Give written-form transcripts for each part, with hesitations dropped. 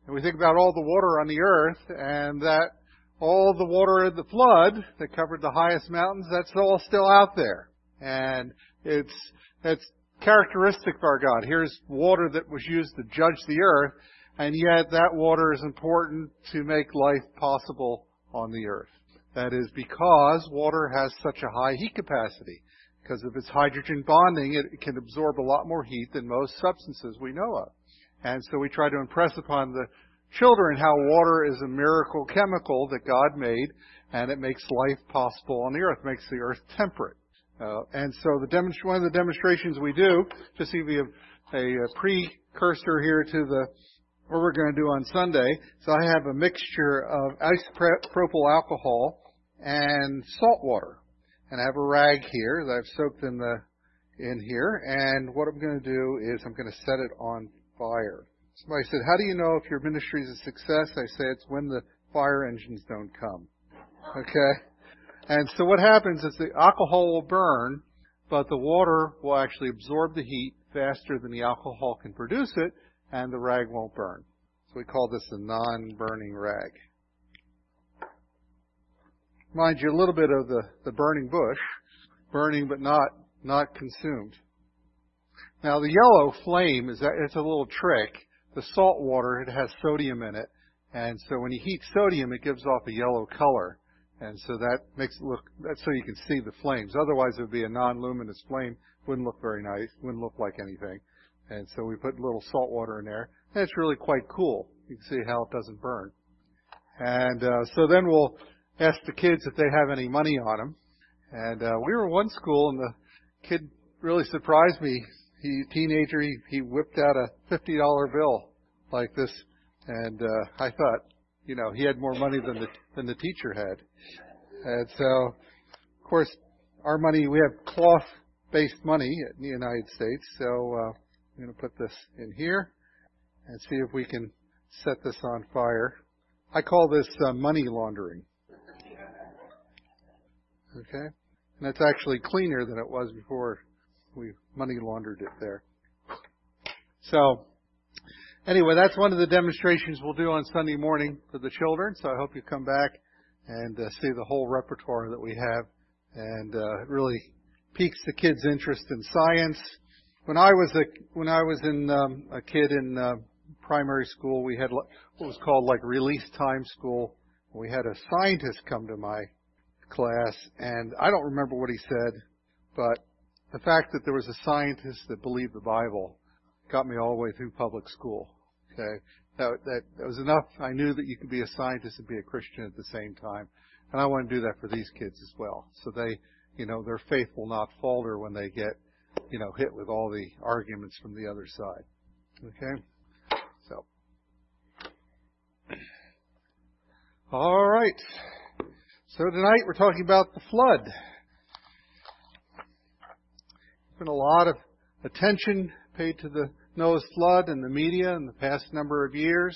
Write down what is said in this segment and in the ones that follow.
And we think about all the water on the earth, and that all the water of the flood that covered the highest mountains, that's all still out there. And it's characteristic of our God. Here's water that was used to judge the earth, and yet that water is important to make life possible on the earth. That is because water has such a high heat capacity. Because of its hydrogen bonding, it can absorb a lot more heat than most substances we know of. And so we try to impress upon the children how water is a miracle chemical that God made, and it makes life possible on the earth, makes the earth temperate. And so one of the demonstrations we do, just to give you a precursor here to what we're going to do on Sunday, so I have a mixture of isopropyl alcohol and salt water. And I have a rag here that I've soaked in here, and what I'm going to do is I'm going to set it on fire. Somebody said, how do you know if your ministry is a success? I say it's when the fire engines don't come. Okay? And so what happens is the alcohol will burn, but the water will actually absorb the heat faster than the alcohol can produce it, and the rag won't burn. So we call this a non-burning rag. Mind you, a little bit of the burning bush, burning but not consumed. Now the yellow flame it's a little trick. The salt water, it has sodium in it, and so when you heat sodium, it gives off a yellow color, and so that makes it look. That's so you can see the flames. Otherwise, it would be a non-luminous flame. Wouldn't look very nice. Wouldn't look like anything. And so we put a little salt water in there, and it's really quite cool. You can see how it doesn't burn. And so then we'll ask the kids if they have any money on them. And we were in one school, and the kid really surprised me. Teenager, he whipped out a $50 bill like this, and I thought, he had more money than the teacher had. And so, of course, our money, we have cloth-based money in the United States, so I'm going to put this in here and see if we can set this on fire. I call this money laundering. Okay? And it's actually cleaner than it was before we money laundered it there. So, anyway, that's one of the demonstrations we'll do on Sunday morning for the children. So I hope you come back and see the whole repertoire that we have. And it really piques the kids' interest in science. When I was a kid in primary school, we had what was called like release time school. We had a scientist come to my class, and I don't remember what he said, but the fact that there was a scientist that believed the Bible got me all the way through public school. Okay, that was enough. I knew that you could be a scientist and be a Christian at the same time, and I want to do that for these kids as well. So they, their faith will not falter when they get, hit with all the arguments from the other side. Okay, so all right. So tonight we're talking about the flood. There's been a lot of attention paid to the Noah's flood in the media in the past number of years.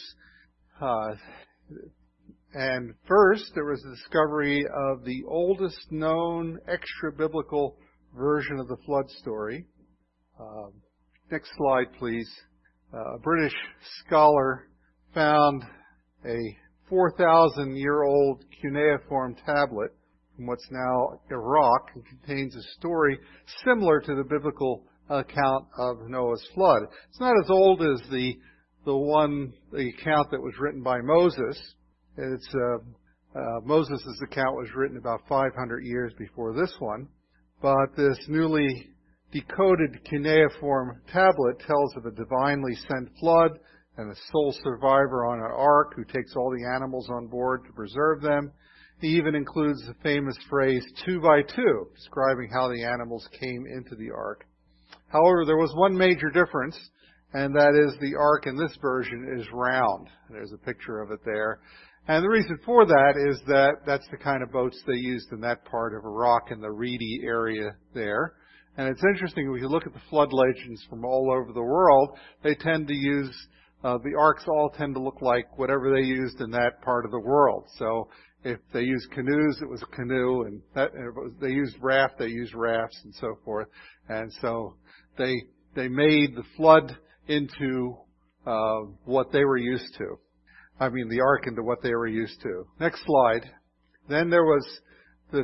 And first, there was the discovery of the oldest known extra-biblical version of the flood story. Next slide, please. A British scholar found a 4,000-year-old cuneiform tablet from what's now Iraq and contains a story similar to the biblical account of Noah's flood. It's not as old as the account that was written by Moses. It's Moses' account was written about 500 years before this one, but this newly decoded cuneiform tablet tells of a divinely sent flood and a sole survivor on an ark who takes all the animals on board to preserve them. He even includes the famous phrase 2 by 2, describing how the animals came into the ark. However, there was one major difference, and that is the ark in this version is round. There's a picture of it there. And the reason for that is that that's the kind of boats they used in that part of Iraq in the reedy area there. And it's interesting, when you look at the flood legends from all over the world, they tend to use, the arks all tend to look like whatever they used in that part of the world. So if they used canoes, it was a canoe, and they used raft, they used rafts, and so forth. And so they made the flood into what they were used to. the ark into what they were used to. Next slide. Then there was the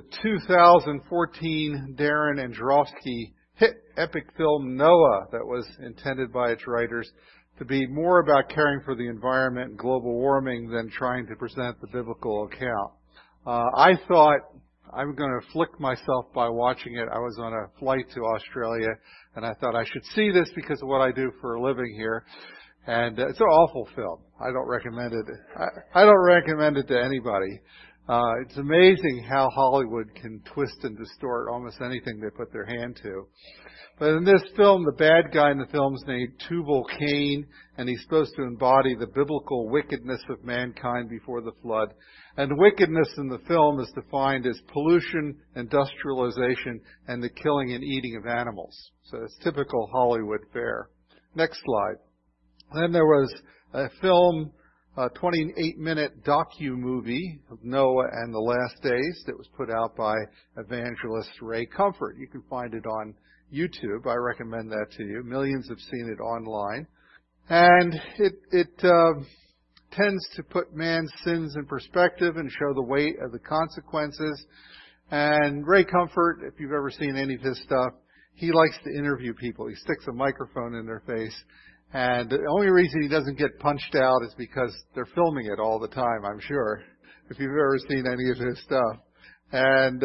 2014 Darren Aronofsky hit epic film Noah that was intended by its writers to be more about caring for the environment and global warming than trying to present the biblical account. I thought I'm going to afflict myself by watching it. I was on a flight to Australia, and I thought I should see this because of what I do for a living here. And it's an awful film. I don't recommend it. I don't recommend it to anybody. It's amazing how Hollywood can twist and distort almost anything they put their hand to. But in this film, the bad guy in the film is named Tubal Cain, and he's supposed to embody the biblical wickedness of mankind before the flood. And wickedness in the film is defined as pollution, industrialization, and the killing and eating of animals. So it's typical Hollywood fare. Next slide. Then there was a film, a 28-minute docu-movie of Noah and the Last Days that was put out by evangelist Ray Comfort. You can find it on YouTube. I recommend that to you. Millions have seen it online. And it tends to put man's sins in perspective and show the weight of the consequences. And Ray Comfort, if you've ever seen any of his stuff, he likes to interview people. He sticks a microphone in their face. And the only reason he doesn't get punched out is because they're filming it all the time, I'm sure, if you've ever seen any of his stuff. And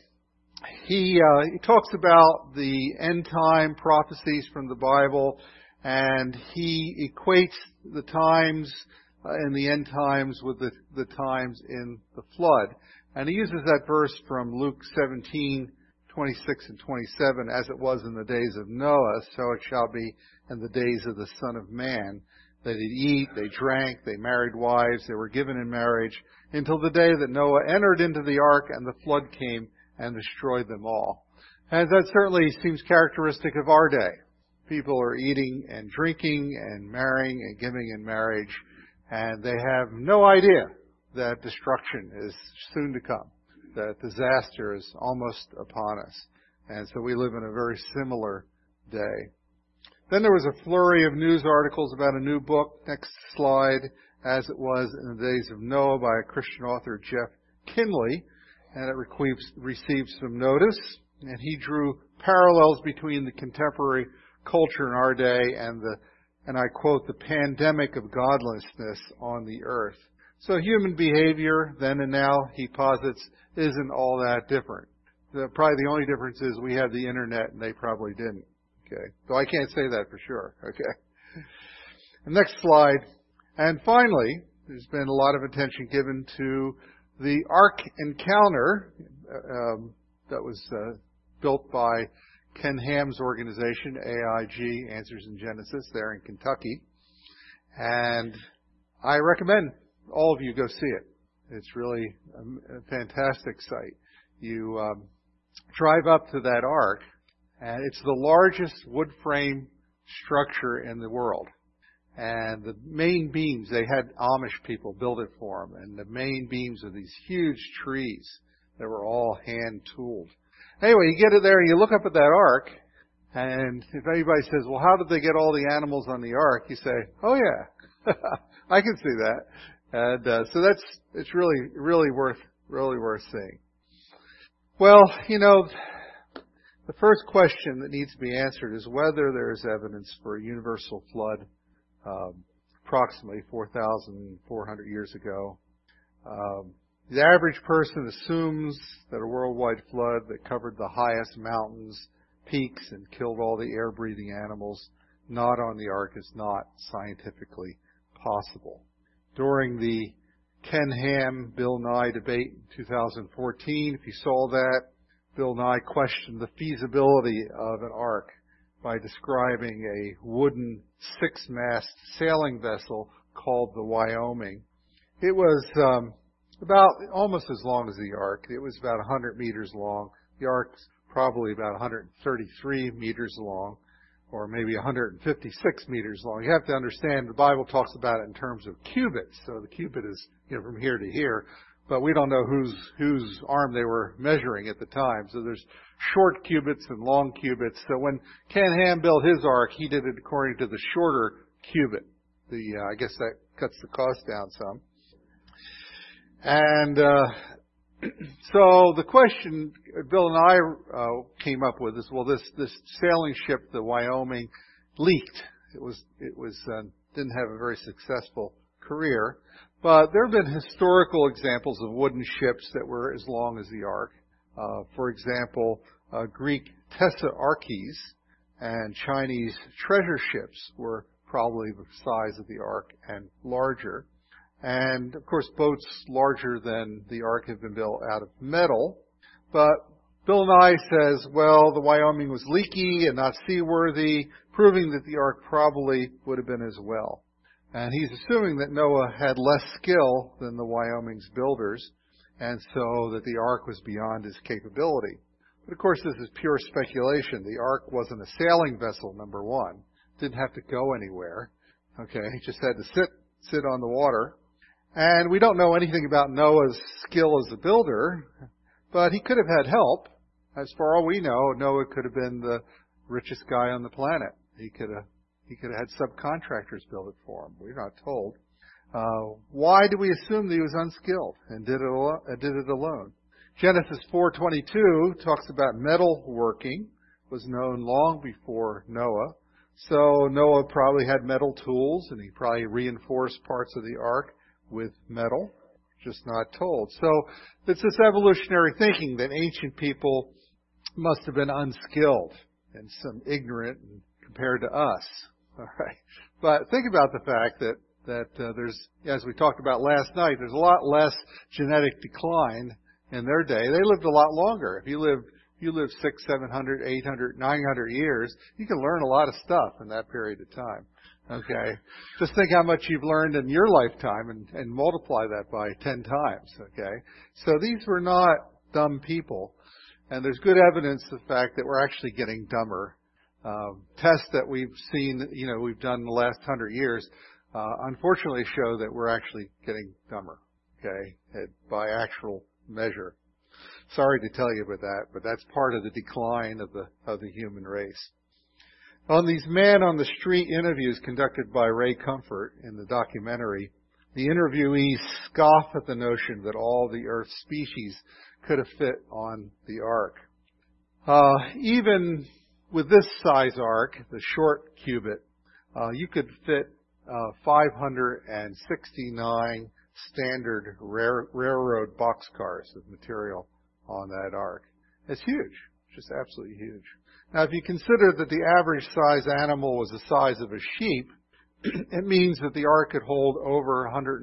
he talks about the end time prophecies from the Bible, and he equates the times in the end times with the times in the flood. And he uses that verse from Luke 17:26 and 27, as it was in the days of Noah, so it shall be in the days of the Son of Man. They did eat, they drank, they married wives, they were given in marriage, until the day that Noah entered into the ark and the flood came and destroyed them all. And that certainly seems characteristic of our day. People are eating and drinking and marrying and giving in marriage, and they have no idea that destruction is soon to come, that disaster is almost upon us. And so we live in a very similar day. Then there was a flurry of news articles about a new book, next slide, as it was in the days of Noah by a Christian author, Jeff Kinley, and it received some notice, and he drew parallels between the contemporary culture in our day and I quote, the pandemic of godlessness on the earth. So human behavior then and now, he posits, isn't all that different. Probably the only difference is we have the internet and they probably didn't. Okay. So I can't say that for sure. Okay. The next slide. And finally, there's been a lot of attention given to the Ark Encounter that was built by Ken Ham's organization, AIG, Answers in Genesis, there in Kentucky. And I recommend all of you go see it. It's really a fantastic site. You drive up to that ark, and it's the largest wood frame structure in the world. And the main beams, they had Amish people build it for them. And the main beams are these huge trees that were all hand-tooled. Anyway, you get it there and you look up at that ark, and if anybody says, well, how did they get all the animals on the ark? You say, oh yeah, I can see that. And so it's really worth seeing. Well, the first question that needs to be answered is whether there is evidence for a universal flood approximately 4,400 years ago. The average person assumes that a worldwide flood that covered the highest mountains, peaks, and killed all the air-breathing animals not on the ark is not scientifically possible. During the Ken Ham, Bill Nye debate in 2014, if you saw that, Bill Nye questioned the feasibility of an ark by describing a wooden six-mast sailing vessel called the Wyoming. It was about almost as long as the ark. It was about 100 meters long. The ark's probably about 133 meters long, or maybe 156 meters long. You have to understand the Bible talks about it in terms of cubits. So the cubit is from here to here, but we don't know whose arm they were measuring at the time. So there's short cubits and long cubits. So when Ken Ham built his ark, he did it according to the shorter cubit. I guess cuts the cost down some. And so the question Bill and I came up with is, well, this sailing ship, the Wyoming, leaked. It was didn't have a very successful career, but there have been historical examples of wooden ships that were as long as the Ark. For example, Greek Tessarches and Chinese treasure ships were probably the size of the Ark and larger. And, of course, boats larger than the Ark have been built out of metal. But Bill Nye says, well, the Wyoming was leaky and not seaworthy, proving that the Ark probably would have been as well. And he's assuming that Noah had less skill than the Wyoming's builders, and so that the Ark was beyond his capability. But, of course, this is pure speculation. The Ark wasn't a sailing vessel, number one. Didn't have to go anywhere. Okay, he just had to sit on the water. And we don't know anything about Noah's skill as a builder, but he could have had help. As for all we know, Noah could have been the richest guy on the planet. He could have had subcontractors build it for him. We're not told. Why do we assume that he was unskilled and did it alone? Genesis 4:22 talks about metal working, was known long before Noah. So Noah probably had metal tools, and he probably reinforced parts of the ark with metal, just not told. So it's this evolutionary thinking that ancient people must have been unskilled and some ignorant compared to us. All right. But think about the fact that there's, as we talked about last night, there's a lot less genetic decline in their day. They lived a lot longer. If you live 600, 700, 800, 900 years, you can learn a lot of stuff in that period of time. Okay. Just think how much you've learned in your lifetime and multiply that by 10 times. Okay. So these were not dumb people. And there's good evidence of the fact that we're actually getting dumber. Tests that we've seen, we've done in the last 100 years, unfortunately show that we're actually getting dumber. Okay. By actual measure. Sorry to tell you about that, but that's part of the decline of the human race. On these man on the street interviews conducted by Ray Comfort in the documentary, the interviewees scoff at the notion that all the Earth's species could have fit on the ark. Even with this size ark, the short cubit, you could fit 569 standard railroad boxcars of material on that ark. It's huge, just absolutely huge. Now, if you consider that the average size animal was the size of a sheep, it means that the ark could hold over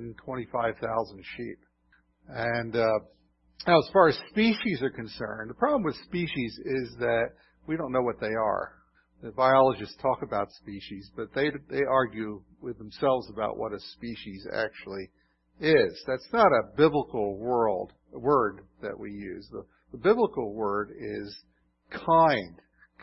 125,000 sheep. And now, as far as species are concerned, the problem with species is that we don't know what they are. The biologists talk about species, but they argue with themselves about what a species actually is. That's not a biblical word that we use. The biblical word is kind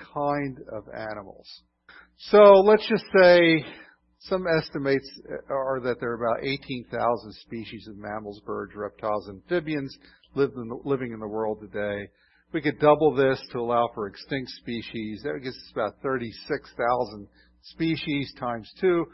of animals. So let's just say some estimates are that there are about 18,000 species of mammals, birds, reptiles, amphibians living in the world today. We could double this to allow for extinct species. That gives us about 36,000 species times 2,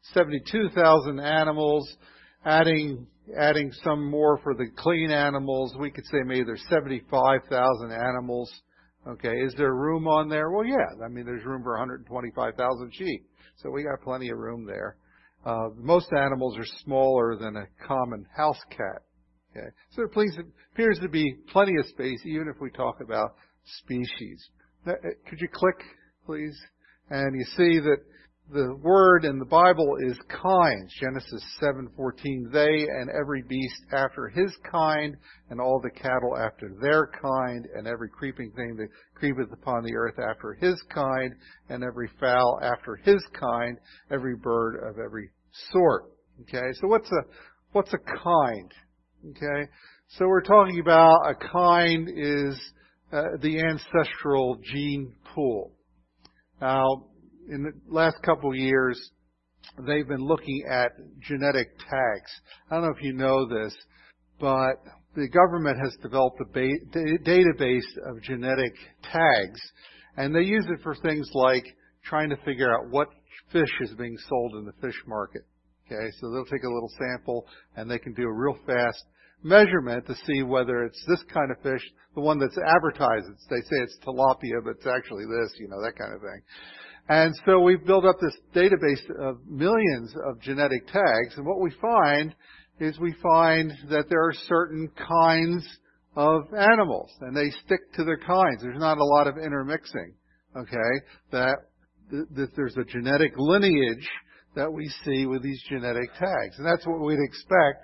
72,000 animals. Adding some more for the clean animals, we could say maybe there's 75,000 animals. Okay, is there room on there? Well, yeah. I mean, there's room for 125,000 sheep. So we got plenty of room there. Most animals are smaller than a common house cat. Okay, so there appears to be plenty of space, even if we talk about species. Could you click, please? And you see that the word in the Bible is kind. Genesis 7:14. They and every beast after his kind, and all the cattle after their kind, and every creeping thing that creepeth upon the earth after his kind, and every fowl after his kind, every bird of every sort. Okay, so what's a kind? Okay, so we're talking about a kind is the ancestral gene pool. Now, in the last couple of years, they've been looking at genetic tags. I don't know if you know this, but the government has developed a database of genetic tags, and they use it for things like trying to figure out what fish is being sold in the fish market. Okay, so they'll take a little sample and they can do a real fast measurement to see whether it's this kind of fish, the one that's advertised. They say it's tilapia, but it's actually this, that kind of thing. And so we've built up this database of millions of genetic tags, and what we find is that there are certain kinds of animals, and they stick to their kinds. There's not a lot of intermixing, okay? That there's a genetic lineage that we see with these genetic tags. And that's what we'd expect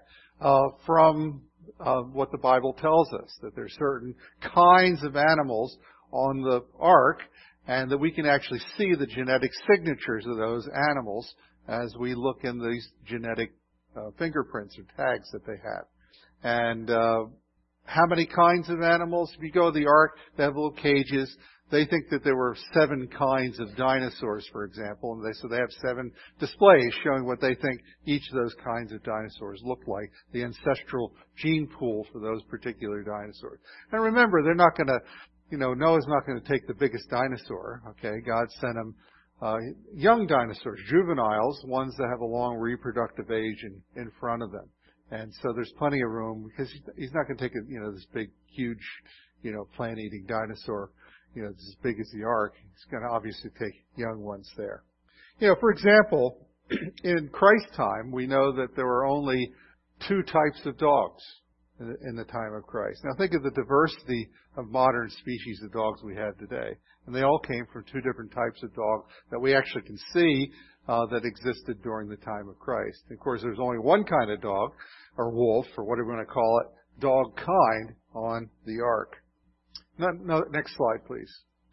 from what the Bible tells us, that there's certain kinds of animals on the ark, and that we can actually see the genetic signatures of those animals as we look in these genetic fingerprints or tags that they have. And how many kinds of animals? If you go to the ark, they have little cages. They think that there were 7 kinds of dinosaurs, for example, and so they have 7 displays showing what they think each of those kinds of dinosaurs look like, the ancestral gene pool for those particular dinosaurs. And remember, they're not going to, Noah's not going to take the biggest dinosaur, okay? God sent him young dinosaurs, juveniles, ones that have a long reproductive age in front of them. And so there's plenty of room because he's not going to take this big, huge, plant-eating dinosaur, it's as big as the ark. He's going to obviously take young ones there. For example, in Christ's time, we know that there were only 2 types of dogs in the time of Christ. Now think of the diversity of modern species of dogs we have today. And they all came from 2 different types of dog that we actually can see that existed during the time of Christ. Of course, there's only one kind of dog, or wolf, or whatever you want to call it, dog kind on the ark. No, next slide, please.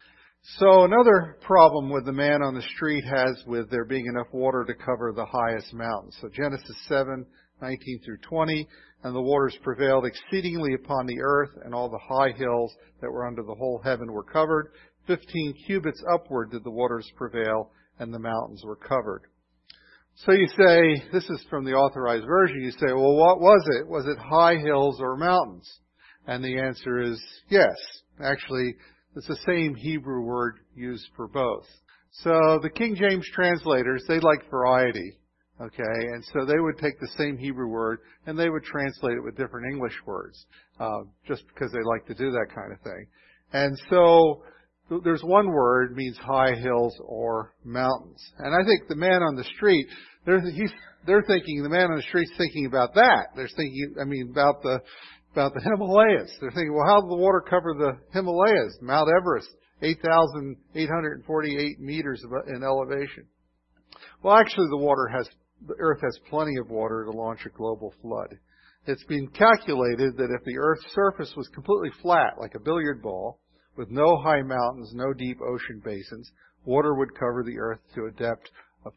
So another problem with the man on the street has with there being enough water to cover the highest mountains. So Genesis 7:19 through 20, and the waters prevailed exceedingly upon the earth, and all the high hills that were under the whole heaven were covered. 15 cubits upward did the waters prevail, and the mountains were covered. So you say, this is from the Authorized Version, you say, well, what was it? Was it high hills or mountains? And the answer is yes. Actually, it's the same Hebrew word used for both. So the King James translators, they like variety, okay? And so they would take the same Hebrew word and they would translate it with different English words, just because they like to do that kind of thing. And so there's one word means high hills or mountains. And I think the man on the street, the man on the street's thinking about that. They're thinking, about the Himalayas. They're thinking, well, how did the water cover the Himalayas? Mount Everest, 8,848 meters in elevation. Well, actually, the Earth has plenty of water to launch a global flood. It's been calculated that if the Earth's surface was completely flat, like a billiard ball, with no high mountains, no deep ocean basins, water would cover the Earth to a depth of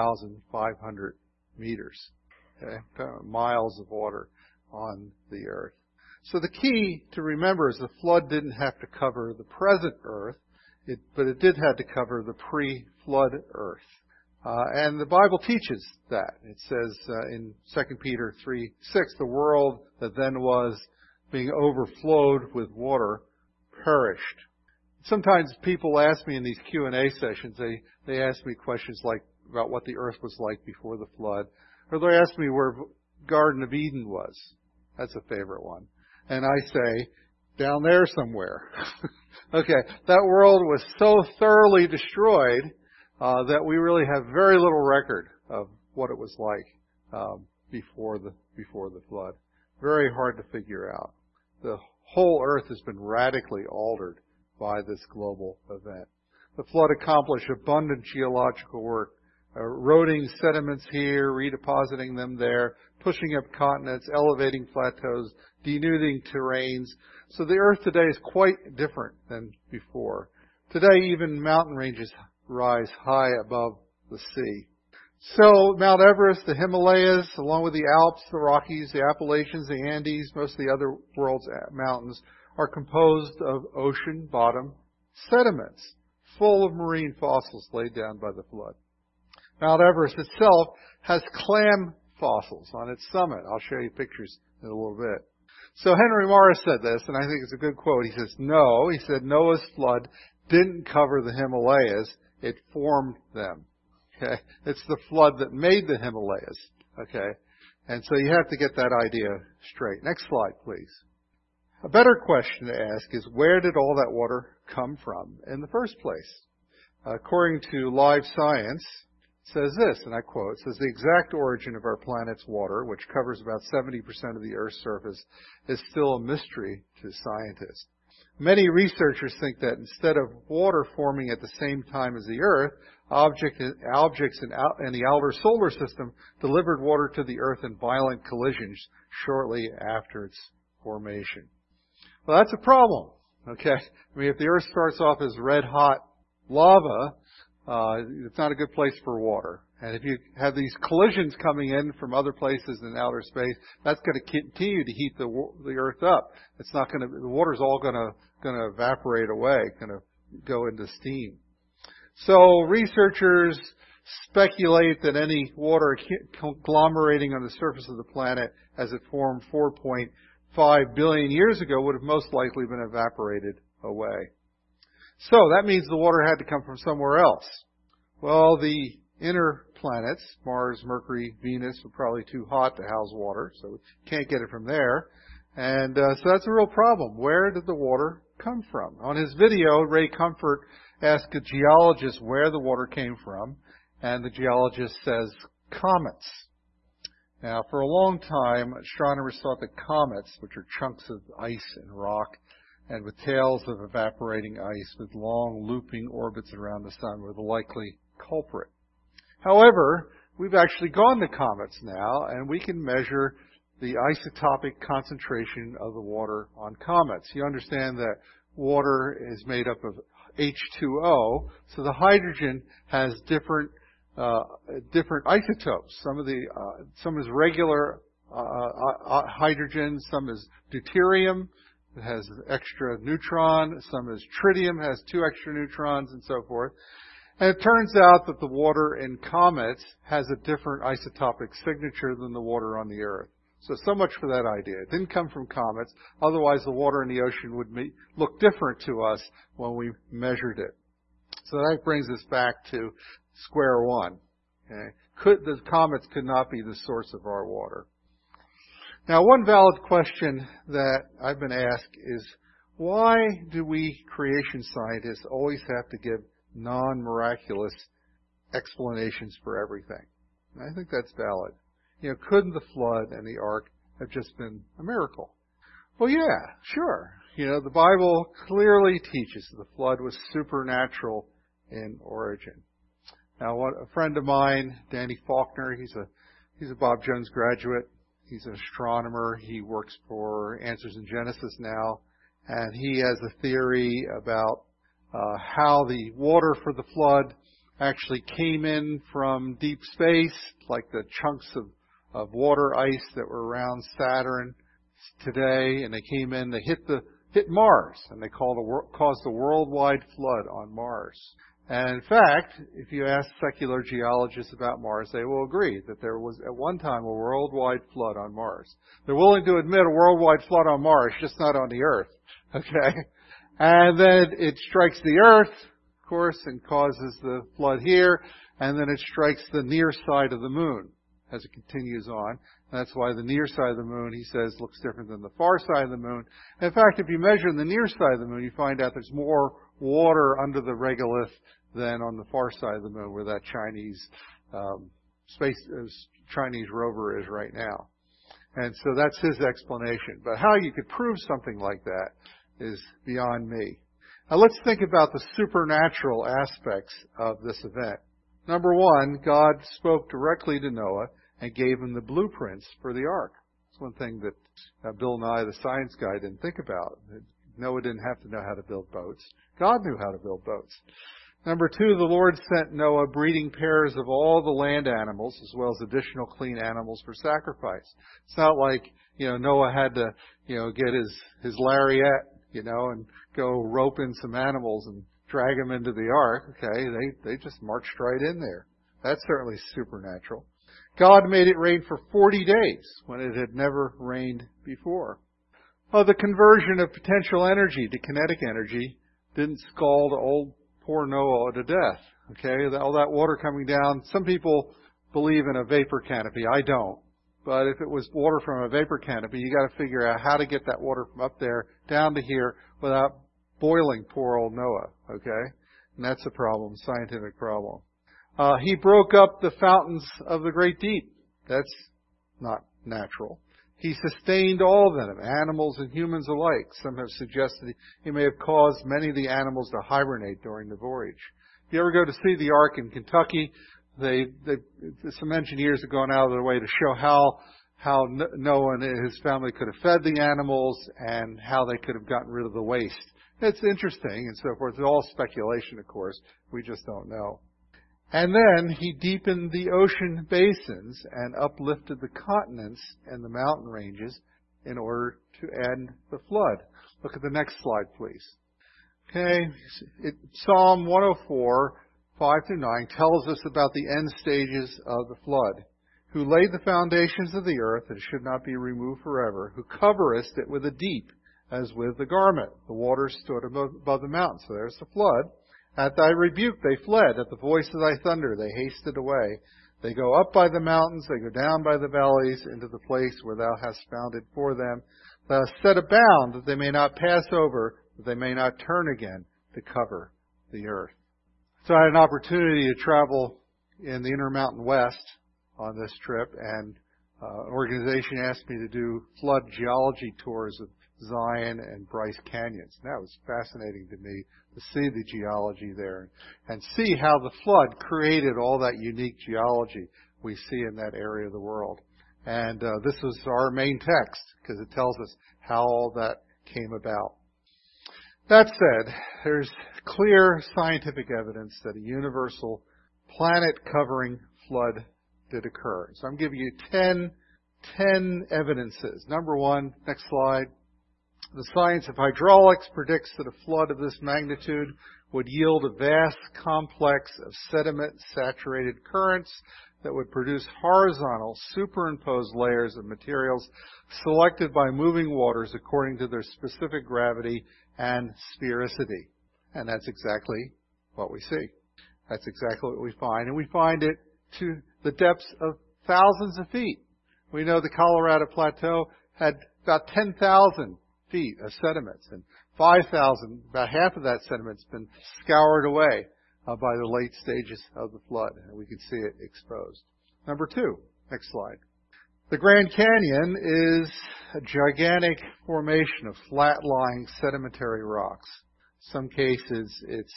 2,500 meters. Okay? Miles of water on the Earth. So the key to remember is the flood didn't have to cover the present Earth, but it did have to cover the pre-flood Earth. And the Bible teaches that. It says in 2 Peter 3:6, the world that then was being overflowed with water perished. Sometimes people ask me in these Q&A sessions, they ask me questions like about what the earth was like before the flood, or they ask me where Garden of Eden was. That's a favorite one. And I say, down there somewhere. Okay, that world was so thoroughly destroyed that we really have very little record of what it was like before the flood. Very hard to figure out. The whole earth has been radically altered by this global event. The flood accomplished abundant geological work, eroding sediments here, redepositing them there, pushing up continents, elevating plateaus, denuding terrains. So the earth today is quite different than before. Today, even mountain ranges rise high above the sea. So Mount Everest, the Himalayas, along with the Alps, the Rockies, the Appalachians, the Andes, most of the other world's mountains are composed of ocean bottom sediments full of marine fossils laid down by the flood. Mount Everest itself has clam fossils on its summit. I'll show you pictures in a little bit. So Henry Morris said this, and I think it's a good quote. He says, he said, Noah's flood didn't cover the Himalayas, it formed them. Okay? It's the flood that made the Himalayas. Okay? And so you have to get that idea straight. Next slide, please. A better question to ask is, where did all that water come from in the first place? According to Live Science, it says this, and I quote, it says, the exact origin of our planet's water, which covers about 70% of the Earth's surface, is still a mystery to scientists. Many researchers think that instead of water forming at the same time as the Earth, objects in the outer solar system delivered water to the Earth in violent collisions shortly after its formation. Well, that's a problem, okay? I mean, if the Earth starts off as red hot lava, it's not a good place for water. And if you have these collisions coming in from other places in outer space, that's going to continue to heat the Earth up. It's not going to, the water's all going to evaporate away, going to go into steam. So researchers speculate that any water conglomerating on the surface of the planet as it formed 4.5 billion years ago would have most likely been evaporated away. So that means the water had to come from somewhere else. Well, the inner planets, Mars, Mercury, Venus, are probably too hot to house water, so we can't get it from there. And so that's a real problem. Where did the water come from? On his video, Ray Comfort asked a geologist where the water came from, and the geologist says comets. Now, for a long time, astronomers thought that comets, which are chunks of ice and rock, and with tails of evaporating ice with long looping orbits around the sun, were the likely culprit. However, we've actually gone to comets now, and we can measure the isotopic concentration of the water on comets. You understand that water is made up of H2O, so the hydrogen has different isotopes. Some is regular hydrogen, some is deuterium, it has extra neutron, some is tritium, has 2 extra neutrons, and so forth. And it turns out that the water in comets has a different isotopic signature than the water on the Earth. So much for that idea. It didn't come from comets. Otherwise, the water in the ocean would look different to us when we measured it. So that brings us back to square one. Okay? The comets could not be the source of our water. Now, one valid question that I've been asked is, why do we creation scientists always have to give non-miraculous explanations for everything? And I think that's valid. Couldn't the flood and the ark have just been a miracle? Well, yeah, sure. The Bible clearly teaches the flood was supernatural in origin. Now, a friend of mine, Danny Faulkner, he's a Bob Jones graduate. He's an astronomer. He works for Answers in Genesis now, and he has a theory about how the water for the flood actually came in from deep space, like the chunks of water ice that were around Saturn today, and they came in, they hit Mars, and they caused a worldwide flood on Mars. And in fact, if you ask secular geologists about Mars, they will agree that there was at one time a worldwide flood on Mars. They're willing to admit a worldwide flood on Mars, just not on the Earth. Okay? And then it strikes the Earth, of course, and causes the flood here, and then it strikes the near side of the moon as it continues on. That's why the near side of the moon, he says, looks different than the far side of the moon. In fact, if you measure the near side of the moon, you find out there's more water under the regolith than on the far side of the moon, where that Chinese Chinese rover is right now. And so that's his explanation. But how you could prove something like that is beyond me. Now let's think about the supernatural aspects of this event. Number one, God spoke directly to Noah and gave him the blueprints for the ark. It's one thing that Bill Nye, the science guy, didn't think about. Noah didn't have to know how to build boats. God knew how to build boats. Number two, the Lord sent Noah breeding pairs of all the land animals as well as additional clean animals for sacrifice. It's not like, Noah had to, get his lariat, and go rope in some animals and drag them into the ark. Okay, they just marched right in there. That's certainly supernatural. God made it rain for 40 days when it had never rained before. The conversion of potential energy to kinetic energy didn't scald old poor Noah to death. Okay, all that water coming down. Some people believe in a vapor canopy. I don't. But if it was water from a vapor canopy, you got to figure out how to get that water from up there down to here without boiling poor old Noah, okay? And that's a problem, scientific problem. He broke up the fountains of the great deep. That's not natural. He sustained all of them, animals and humans alike. Some have suggested he may have caused many of the animals to hibernate during the voyage. If you ever go to see the Ark in Kentucky, some engineers have gone out of their way to show how Noah and his family could have fed the animals and how they could have gotten rid of the waste. It's interesting and so forth. It's all speculation, of course. We just don't know. And then he deepened the ocean basins and uplifted the continents and the mountain ranges in order to end the flood. Look at the next slide, please. Okay, Psalm 104, 5-9 tells us about the end stages of the flood. Who laid the foundations of the earth, and should not be removed forever. Who coverest it with a deep, as with the garment. The waters stood above the mountains. So there's the flood. At thy rebuke they fled. At the voice of thy thunder they hasted away. They go up by the mountains. They go down by the valleys into the place where thou hast founded for them. Thou hast set a bound that they may not pass over, that they may not turn again to cover the earth. So I had an opportunity to travel in the Intermountain West on this trip, and an organization asked me to do flood geology tours of Zion and Bryce Canyons. And that was fascinating to me to see the geology there and see how the flood created all that unique geology we see in that area of the world. And this was our main text because it tells us how all that came about. That said, there's clear scientific evidence that a universal planet-covering flood did occur. So I'm giving you 10 evidences. Number one, next slide. The science of hydraulics predicts that a flood of this magnitude would yield a vast complex of sediment-saturated currents that would produce horizontal, superimposed layers of materials selected by moving waters according to their specific gravity and sphericity. And that's exactly what we see. That's exactly what we find. And we find it to the depths of thousands of feet. We know the Colorado Plateau had about 10,000 feet of sediments, and 5,000, about half of that sediment's been scoured away by the late stages of the flood, and we can see it exposed. Number two, next slide. The Grand Canyon is a gigantic formation of flat-lying sedimentary rocks. In some cases, it's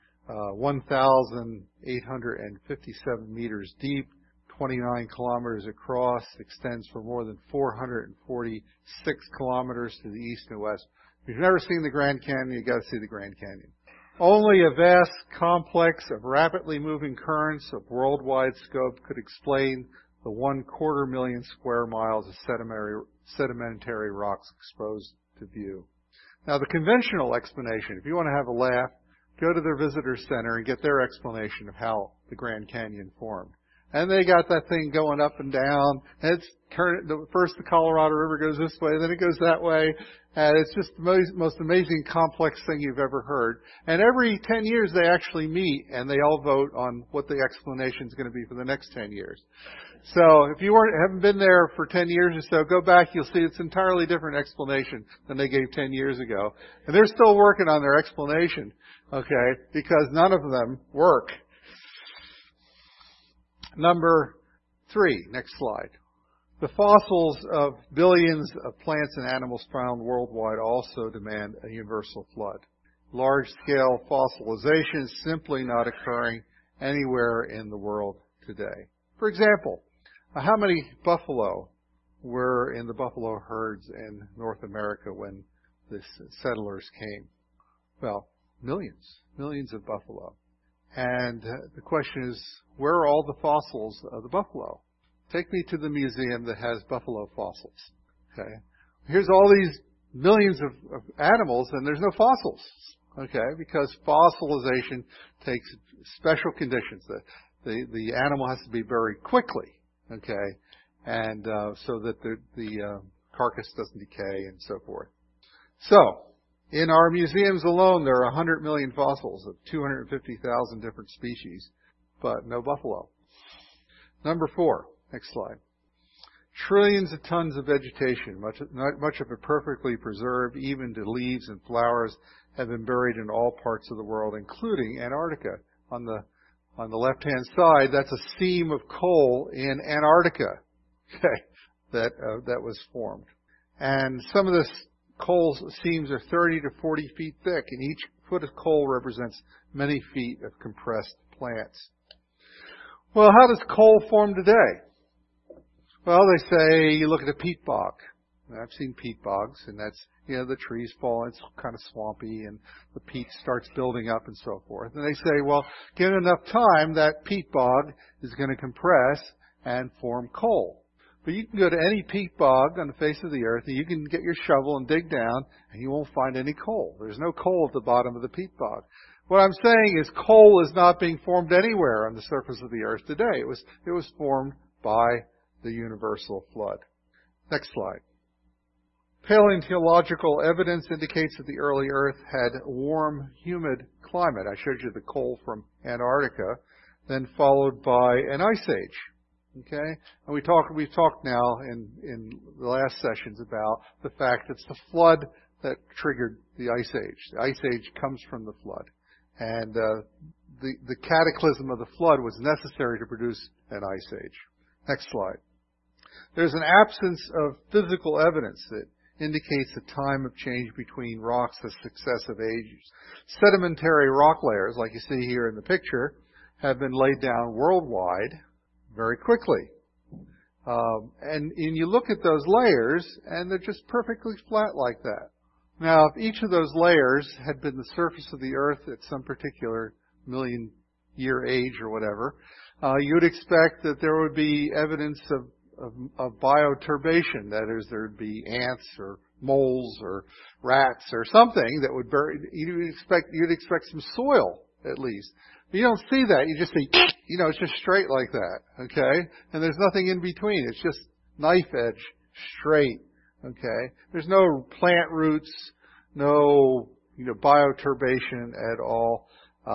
1,857 meters deep, 29 kilometers across, extends for more than 446 kilometers to the east and west. If you've never seen the Grand Canyon, you've got to see the Grand Canyon. Only a vast complex of rapidly moving currents of worldwide scope could explain the 250,000 square miles of sedimentary rocks exposed to view. Now, the conventional explanation, if you want to have a laugh, go to their visitor center and get their explanation of how the Grand Canyon formed. And they got that thing going up and down. And first the Colorado River goes this way, then it goes that way. And it's just the most amazing complex thing you've ever heard. And every 10 years they actually meet and they all vote on what the explanation is going to be for the next 10 years. So if you haven't been there for 10 years or so, go back, you'll see it's an entirely different explanation than they gave 10 years ago. And they're still working on their explanation, okay, because none of them work. Number 3, next slide. The fossils of billions of plants and animals found worldwide also demand a universal flood. Large-scale fossilization is simply not occurring anywhere in the world today. For example, how many buffalo were in the buffalo herds in North America when the settlers came? Well, millions of buffalo. And the question is, where are all the fossils of the buffalo? Take me to the museum that has buffalo fossils. Okay, here's all these millions of animals, and there's no fossils. Okay, because fossilization takes special conditions. The animal has to be buried quickly. Okay, and so that the carcass doesn't decay and so forth. So, in our museums alone, there are 100 million fossils of 250,000 different species, but no buffalo. Number 4. Next slide. Trillions of tons of vegetation, much of it perfectly preserved, even to leaves and flowers, have been buried in all parts of the world, including Antarctica. On the left-hand side, that's a seam of coal in Antarctica, okay, that was formed. And some of this coal seams are 30 to 40 feet thick, and each foot of coal represents many feet of compressed plants. Well, how does coal form today? Well, they say you look at a peat bog. I've seen peat bogs, and that's, the trees fall, it's kind of swampy, and the peat starts building up and so forth. And they say, well, given enough time, that peat bog is going to compress and form coal. But you can go to any peat bog on the face of the earth, and you can get your shovel and dig down, and you won't find any coal. There's no coal at the bottom of the peat bog. What I'm saying is coal is not being formed anywhere on the surface of the earth today. It was formed by the universal flood. Next slide. Paleontological evidence indicates that the early Earth had warm, humid climate. I showed you the coal from Antarctica, then followed by an ice age. Okay? And we've talked now in the last sessions about the fact that it's the flood that triggered the ice age. The ice age comes from the flood. And the cataclysm of the flood was necessary to produce an ice age. Next slide. There's an absence of physical evidence that indicates a time of change between rocks of successive ages. Sedimentary rock layers, like you see here in the picture, have been laid down worldwide very quickly. And you look at those layers, and they're just perfectly flat like that. Now, if each of those layers had been the surface of the Earth at some particular million-year age or whatever, you would expect that there would be evidence of bioturbation. That is, there would be ants or moles or rats or something that would bury. You'd expect some soil at least. But you don't see that. You just see, it's just straight like that. Okay, and there's nothing in between. It's just knife edge straight. Okay, there's no plant roots, no bioturbation at all,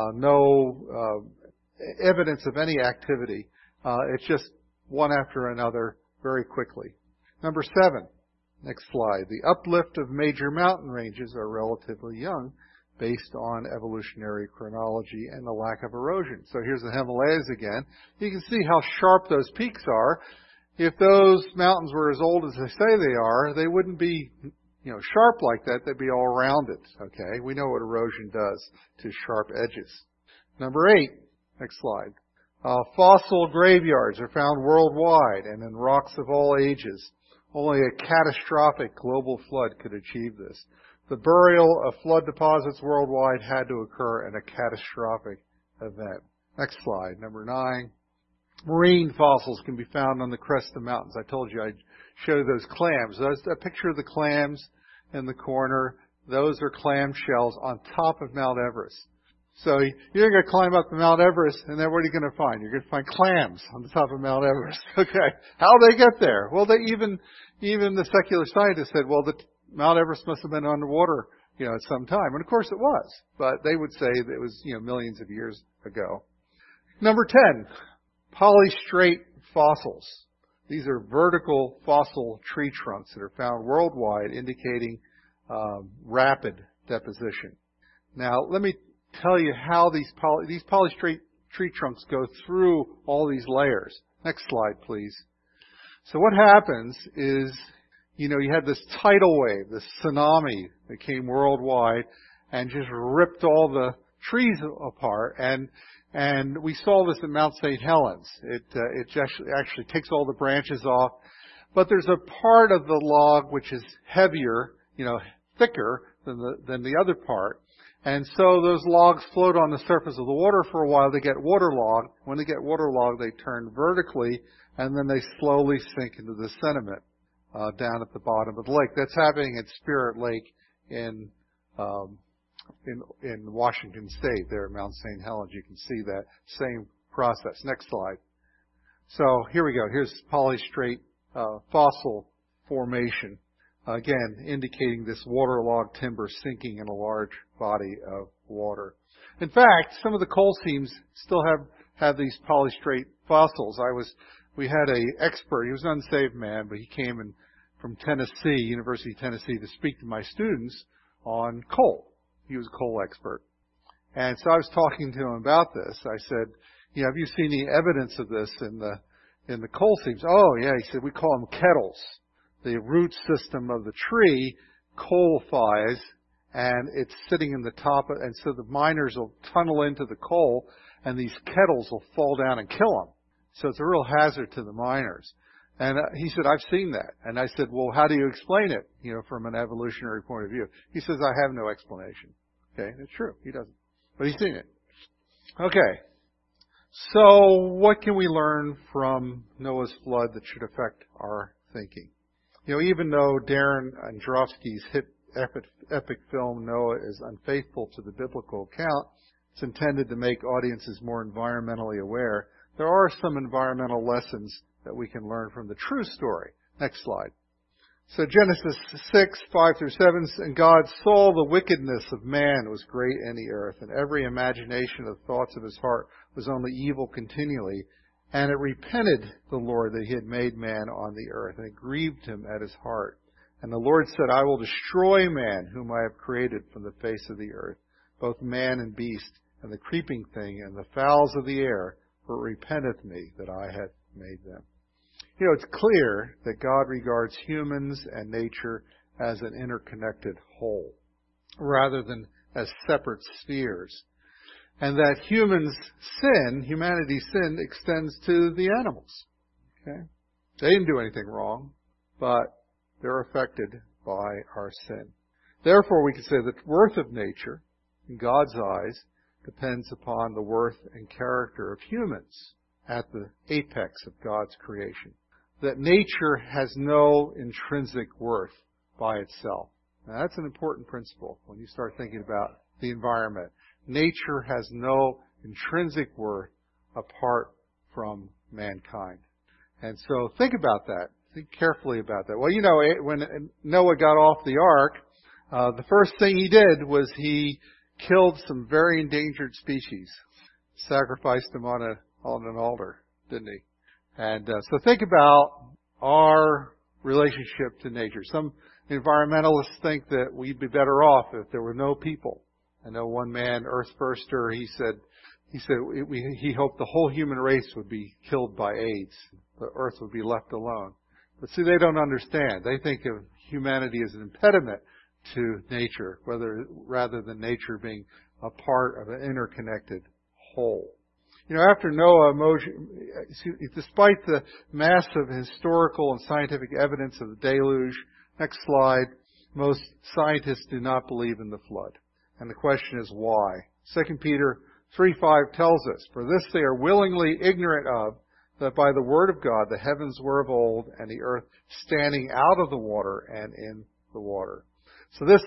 no evidence of any activity. It's just one after another very quickly. Number 7, next slide. The uplift of major mountain ranges are relatively young based on evolutionary chronology and the lack of erosion. So here's the Himalayas again. You can see how sharp those peaks are. If those mountains were as old as they say they are, they wouldn't be sharp like that. They'd be all rounded. Okay, we know what erosion does to sharp edges. Number 8, next slide. Fossil graveyards are found worldwide and in rocks of all ages. Only a catastrophic global flood could achieve this. The burial of flood deposits worldwide had to occur in a catastrophic event. Next slide, number 9. Marine fossils can be found on the crest of mountains. I told you I'd show those clams. That's a picture of the clams in the corner. Those are clam shells on top of Mount Everest. So you're going to climb up to Mount Everest, and then what are you going to find? You're going to find clams on the top of Mount Everest. Okay, how'd they get there? Well, even the secular scientists said, well, the Mount Everest must have been underwater, at some time, and of course it was. But they would say that it was, millions of years ago. Number 10, polystrate fossils. These are vertical fossil tree trunks that are found worldwide, indicating rapid deposition. Now, let me tell you how these polystrate tree trunks go through all these layers. Next slide, please. So what happens is, you had this tidal wave, this tsunami that came worldwide and just ripped all the trees apart. And we saw this at Mount St. Helens. It actually takes all the branches off. But there's a part of the log which is heavier, thicker than the other part. And so those logs float on the surface of the water for a while. They get waterlogged. When they get waterlogged, they turn vertically, and then they slowly sink into the sediment down at the bottom of the lake. That's happening at Spirit Lake in Washington State, there at Mount St. Helens. You can see that same process. Next slide. So here we go. Here's polystrate fossil formation. Again, indicating this waterlogged timber sinking in a large body of water. In fact, some of the coal seams still have these polystrate fossils. I was we had a expert. He was an unsaved man, but he came from Tennessee, University of Tennessee, to speak to my students on coal. He was a coal expert. And so I was talking to him about this. I said, have you seen any evidence of this in the coal seams? Oh, yeah. He said, we call them kettles. The root system of the tree coalifies, and it's sitting in the top, and so the miners will tunnel into the coal, and these kettles will fall down and kill them. So it's a real hazard to the miners. And he said, I've seen that. And I said, well, how do you explain it, from an evolutionary point of view? He says, I have no explanation. Okay, it's true. He doesn't. But he's seen it. Okay. So what can we learn from Noah's flood that should affect our thinking? Even though Darren Aronofsky's hit epic film Noah is unfaithful to the biblical account, it's intended to make audiences more environmentally aware. There are some environmental lessons that we can learn from the true story. Next slide. So Genesis 6, 5 through 7, and God saw the wickedness of man was great in the earth, and every imagination of the thoughts of his heart was only evil continually. And it repented the Lord that he had made man on the earth, and it grieved him at his heart. And the Lord said, I will destroy man whom I have created from the face of the earth, both man and beast, and the creeping thing, and the fowls of the air, for it repenteth me that I had made them. It's clear that God regards humans and nature as an interconnected whole, rather than as separate spheres. And that humanity's sin extends to the animals. Okay? They didn't do anything wrong, but they're affected by our sin. Therefore, we can say that the worth of nature, in God's eyes, depends upon the worth and character of humans at the apex of God's creation. That nature has no intrinsic worth by itself. Now, that's an important principle when you start thinking about the environment. Nature has no intrinsic worth apart from mankind. And so think about that. Think carefully about that. Well, when Noah got off the ark, the first thing he did was he killed some very endangered species. Sacrificed them on an altar, didn't he? And so think about our relationship to nature. Some environmentalists think that we'd be better off if there were no people. I know one man, Earth Firster, he said he hoped the whole human race would be killed by AIDS. The Earth would be left alone. But see, they don't understand. They think of humanity as an impediment to nature, rather than nature being a part of an interconnected whole. After Noah, despite the massive historical and scientific evidence of the deluge, next slide, most scientists do not believe in the flood. And the question is why? 2 Peter 3:5 tells us, for this they are willingly ignorant of, that by the word of God the heavens were of old, and the earth standing out of the water and in the water. So this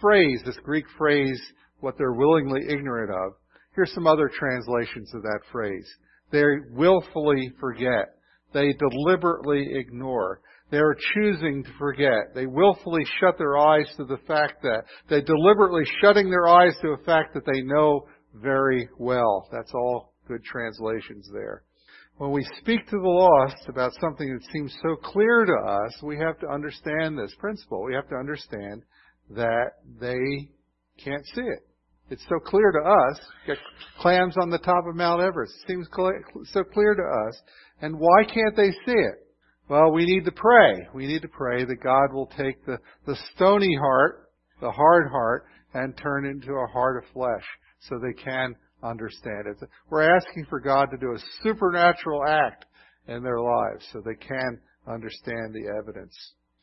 Greek phrase, what they're willingly ignorant of, here's some other translations of that phrase. They willfully forget. They deliberately ignore. They're choosing to forget. They willfully shut their eyes to the fact that they're deliberately shutting their eyes to a fact that they know very well. That's all good translations there. When we speak to the lost about something that seems so clear to us, we have to understand this principle. We have to understand that they can't see it. It's so clear to us. Got clams on the top of Mount Everest. It seems so clear to us. And why can't they see it? Well, we need to pray. We need to pray that God will take the stony heart, the hard heart, and turn into a heart of flesh so they can understand it. We're asking for God to do a supernatural act in their lives so they can understand the evidence.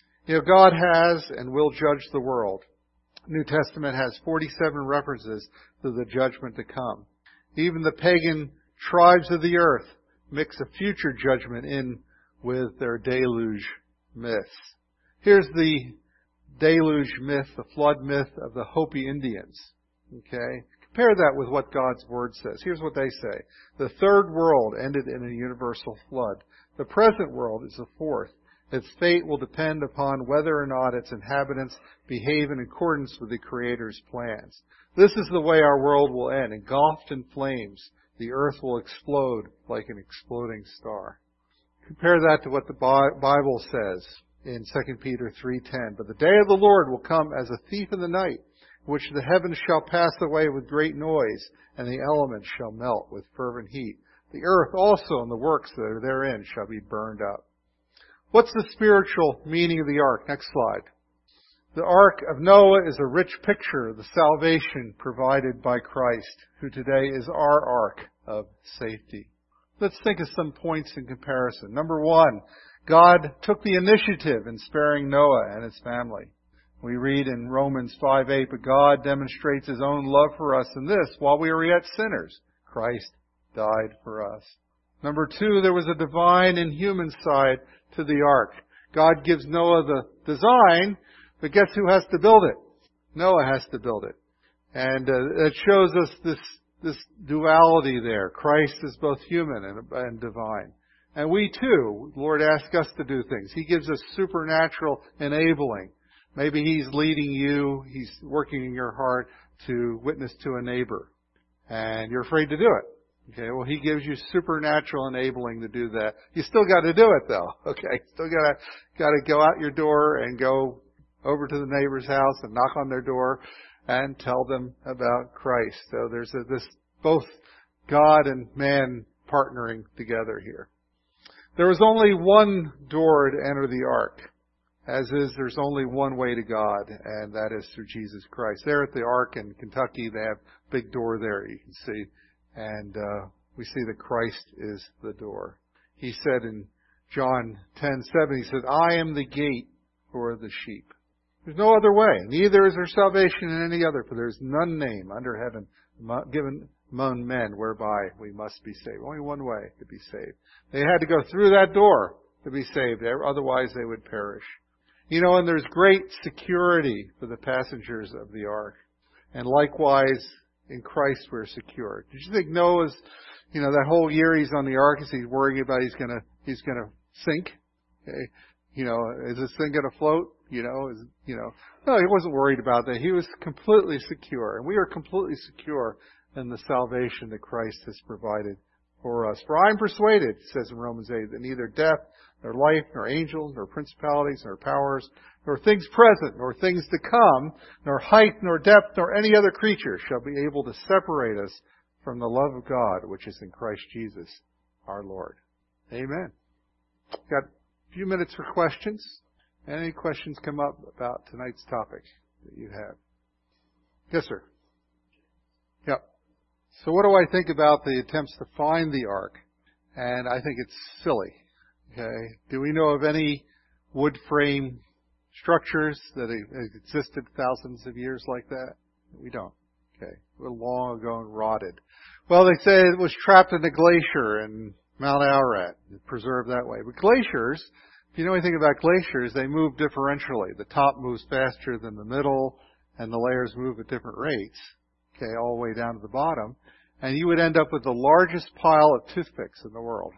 God has and will judge the world. New Testament has 47 references to the judgment to come. Even the pagan tribes of the earth mix a future judgment in with their deluge myths. Here's the deluge myth, the flood myth of the Hopi Indians. Okay? Compare that with what God's Word says. Here's what they say. The third world ended in a universal flood. The present world is the fourth. Its fate will depend upon whether or not its inhabitants behave in accordance with the Creator's plans. This is the way our world will end. Engulfed in flames, the earth will explode like an exploding star. Compare that to what the Bible says in 2 Peter 3:10. But the day of the Lord will come as a thief in the night, in which the heavens shall pass away with great noise, and the elements shall melt with fervent heat. The earth also and the works that are therein shall be burned up. What's the spiritual meaning of the ark? Next slide. The Ark of Noah is a rich picture of the salvation provided by Christ, who today is our ark of safety. Let's think of some points in comparison. Number one, God took the initiative in sparing Noah and his family. We read in Romans 5:8, but God demonstrates His own love for us in this: while we were yet sinners, Christ died for us. Number two, there was a divine and human side to the ark. God gives Noah the design, but guess who has to build it? Noah has to build it. And it shows us this duality there. Christ is both human and divine. And we too, the Lord asks us to do things. He gives us supernatural enabling. Maybe He's leading you, He's working in your heart to witness to a neighbor. And you're afraid to do it. Okay, well, He gives you supernatural enabling to do that. You still got to do it though. Okay, still got to go out your door and go over to the neighbor's house and knock on their door and tell them about Christ. So there's this both God and man partnering together here. There was only one door to enter the ark. As is, there's only one way to God, and that is through Jesus Christ. There at the ark in Kentucky, they have a big door there, you can see. And we see that Christ is the door. He said in John 10:7, He said, I am the gate for the sheep. There's no other way. Neither is there salvation in any other, for there is none name under heaven given among men whereby we must be saved. Only one way to be saved. They had to go through that door to be saved. Otherwise they would perish. You know, and there's great security for the passengers of the ark. And likewise, in Christ we're secure. Did you think Noah's, that whole year he's on the ark, is he worrying about he's gonna sink? Okay. Is this thing gonna float? No, he wasn't worried about that. He was completely secure. And we are completely secure in the salvation that Christ has provided for us. For I'm persuaded, it says in Romans 8, that neither death, nor life, nor angels, nor principalities, nor powers, nor things present, nor things to come, nor height, nor depth, nor any other creature shall be able to separate us from the love of God, which is in Christ Jesus, our Lord. Amen. Got a few minutes for questions. Any questions come up about tonight's topic that you have? Yes, sir. Yep. So what do I think about the attempts to find the ark? And I think it's silly. Okay. Do we know of any wood frame structures that existed thousands of years like that? We don't. Okay. They were long ago and rotted. Well, they say it was trapped in a glacier in Mount Ararat, preserved that way. But glaciers, if you know anything about glaciers, they move differentially. The top moves faster than the middle, and the layers move at different rates, okay, all the way down to the bottom. And you would end up with the largest pile of toothpicks in the world.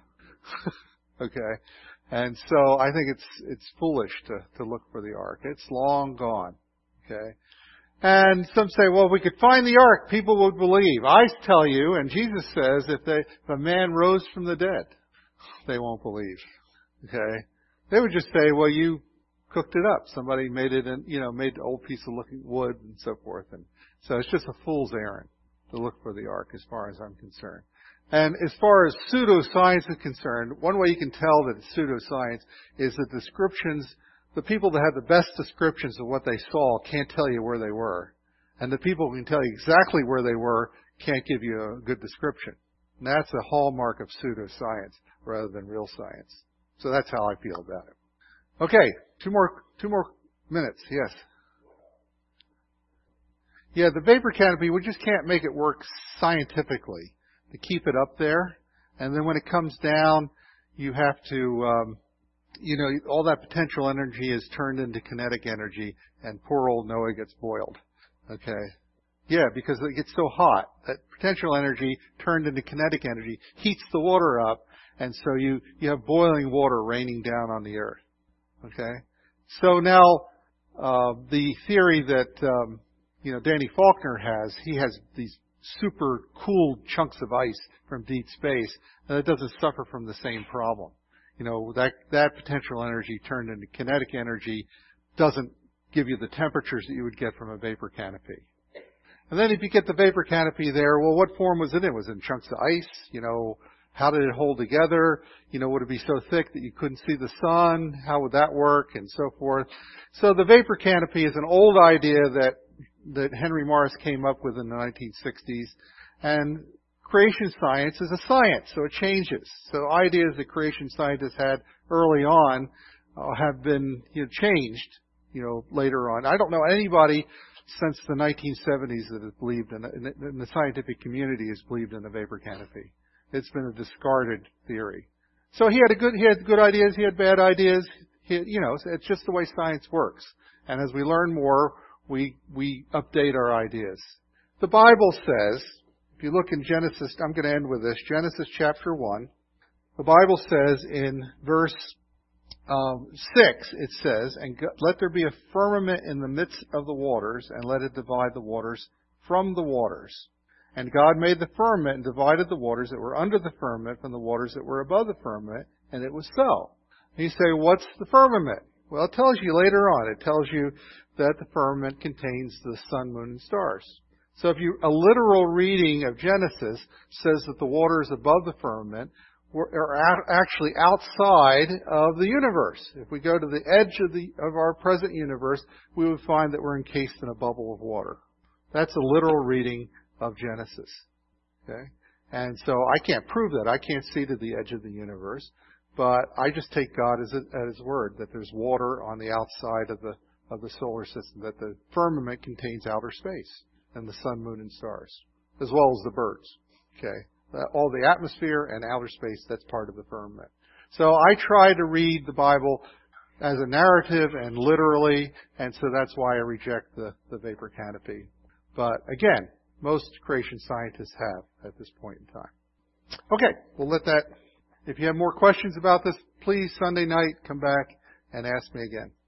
Okay? And so I think it's foolish to look for the ark. It's long gone. Okay? And some say, well, if we could find the ark, people would believe. I tell you, and Jesus says, if a man rose from the dead, they won't believe. Okay? They would just say, well, you cooked it up. Somebody made it and, made an old piece of looking wood and so forth. And so it's just a fool's errand to look for the ark as far as I'm concerned. And as far as pseudoscience is concerned, one way you can tell that it's pseudoscience is the descriptions, the people that have the best descriptions of what they saw can't tell you where they were. And the people who can tell you exactly where they were can't give you a good description. And that's a hallmark of pseudoscience rather than real science. So that's how I feel about it. Okay, two more minutes. Yes. Yeah, the vapor canopy, we just can't make it work scientifically to keep it up there. And then when it comes down, you have to, all that potential energy is turned into kinetic energy, and poor old Noah gets boiled. Okay. Yeah, because it gets so hot. That potential energy turned into kinetic energy heats the water up, and so you have boiling water raining down on the earth. Okay? So now, the theory that, Danny Faulkner has, he has these super cool chunks of ice from deep space, and it doesn't suffer from the same problem. that potential energy turned into kinetic energy doesn't give you the temperatures that you would get from a vapor canopy. And then if you get the vapor canopy there, well, what form was it in? Was it in chunks of ice? How did it hold together? Would it be so thick that you couldn't see the sun? How would that work? And so forth. So the vapor canopy is an old idea that Henry Morris came up with in the 1960s. And creation science is a science, so it changes. So ideas that creation scientists had early on have been changed, later on. I don't know anybody since the 1970s that has believed in the scientific community has believed in a vapor canopy. It's been a discarded theory. So he had good ideas, he had bad ideas. It's just the way science works. And as we learn more, we update our ideas. The Bible says, if you look in Genesis, I'm going to end with this, Genesis chapter 1. The Bible says in verse 6, it says, "And let there be a firmament in the midst of the waters, and let it divide the waters from the waters. And God made the firmament and divided the waters that were under the firmament from the waters that were above the firmament, and it was so." And you say, what's the firmament? Well, it tells you later on. It tells you that the firmament contains the sun, moon, and stars. So a literal reading of Genesis says that the waters above the firmament are actually outside of the universe. If we go to the edge of our present universe, we would find that we're encased in a bubble of water. That's a literal reading of Genesis. Okay? And so I can't prove that. I can't see to the edge of the universe. But I just take God at His word that there's water on the outside of the solar system, that the firmament contains outer space and the sun, moon, and stars, as well as the birds. Okay? All the atmosphere and outer space, that's part of the firmament. So I try to read the Bible as a narrative and literally, and so that's why I reject the vapor canopy. But again, most creation scientists have at this point in time. Okay, we'll let that. If you have more questions about this, please Sunday night come back and ask me again.